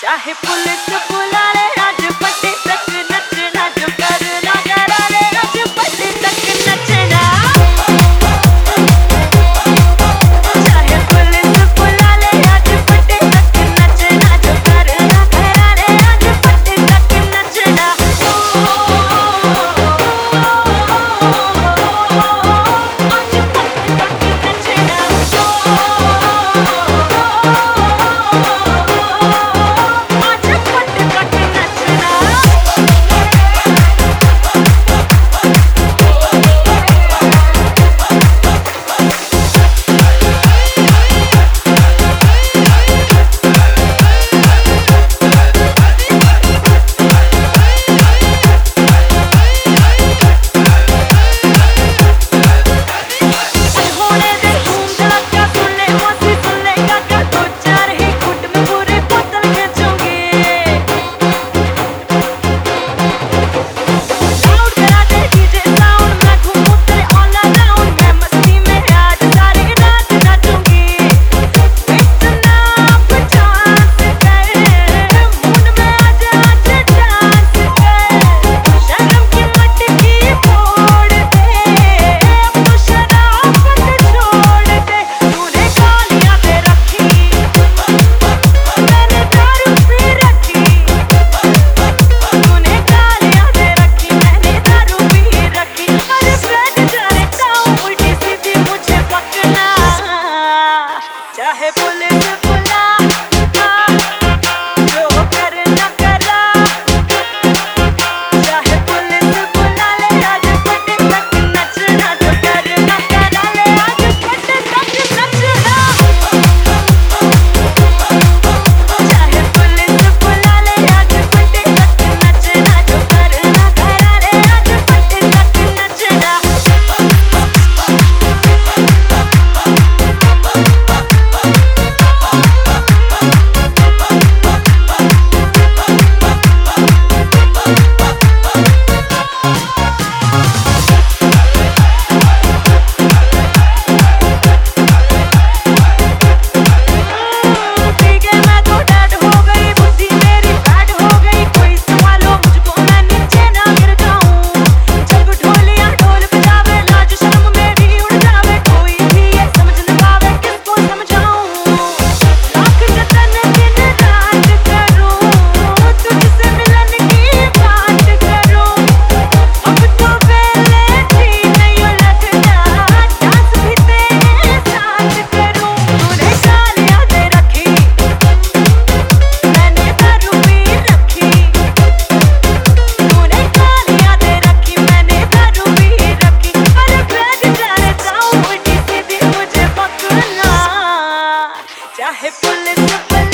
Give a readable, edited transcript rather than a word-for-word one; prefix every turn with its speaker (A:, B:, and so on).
A: चाहे पुलिस बुला ले आज पट्टी तक नचना जो करना करा ले आज पट्टी तक नचना चाहे पुलिस बुला ले आज पट्टी तक नचना जो करना करा ले आज पट्टी तक नचना चाहे पुलिस बुला जो करना करा चाहे पुलिस बुला ले आज पट्टी तक नचना जो करना करा ले आज पट्टी तक नचना चाहे पुलिस बुला ले आज पट्टी तक नचना जो करना करा ले आज पट्टी तक नचना चाहे पुलिस